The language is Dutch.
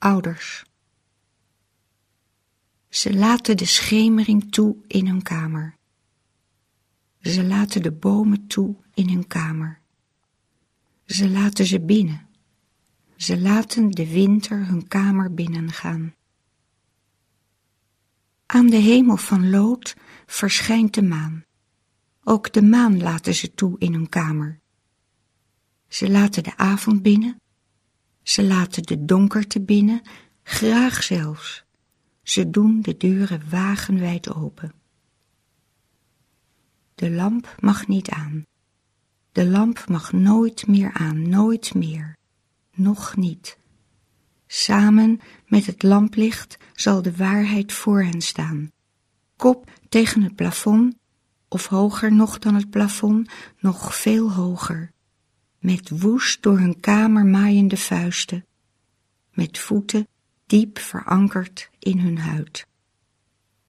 Ouders. Ze laten de schemering toe in hun kamer. Ze laten de bomen toe in hun kamer. Ze laten ze binnen. Ze laten de winter hun kamer binnengaan. Aan de hemel van lood verschijnt de maan. Ook de maan laten ze toe in hun kamer. Ze laten de avond binnen. Ze laten de donkerte binnen, graag zelfs. Ze doen de deuren wagenwijd open. De lamp mag niet aan. De lamp mag nooit meer aan, nooit meer. Nog niet. Samen met het lamplicht zal de waarheid voor hen staan. Kop tegen het plafond, of hoger nog dan het plafond, nog veel hoger. Met woest door hun kamer maaiende vuisten. Met voeten diep verankerd in hun huid.